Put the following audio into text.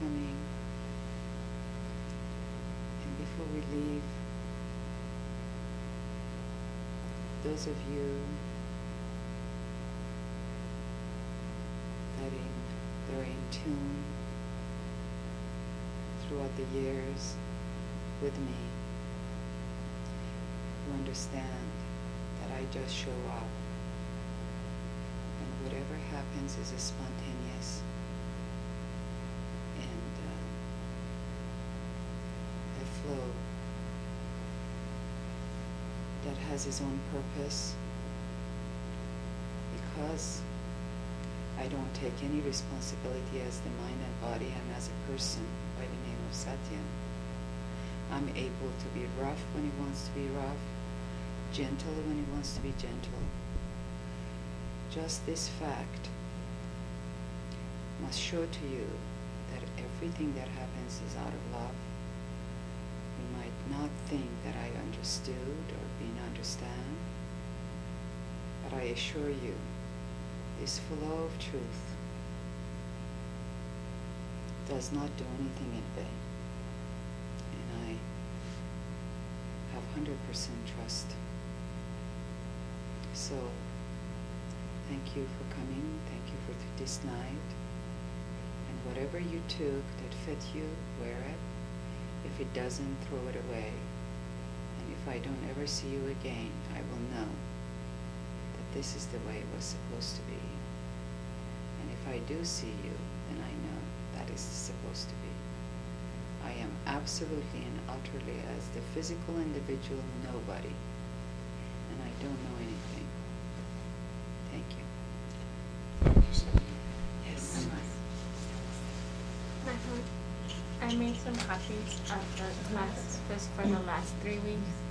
coming. And before we leave, those of you that are in tune throughout the years with me, you understand that I just show up, and whatever happens is spontaneous, and a flow that has its own purpose, because I don't take any responsibility as the mind and body and as a person by the name of Satyan. I'm able to be rough when he wants to be rough, gentle when he wants to be gentle. Just this fact must show to you that everything that happens is out of love. You might not think that I understood or been understand, but I assure you, this flow of truth does not do anything in vain. And I have 100% trust. So, thank you for coming. Thank you for this night. And whatever you took that fit you, wear it. If it doesn't, throw it away. And if I don't ever see you again, I will know that this is the way it was supposed to be. And if I do see you, then I know that is supposed to be. I am absolutely and utterly, as the physical individual, nobody. And I don't know anything. Thank you. Yes. I made some copies of the last, just for the last 3 weeks.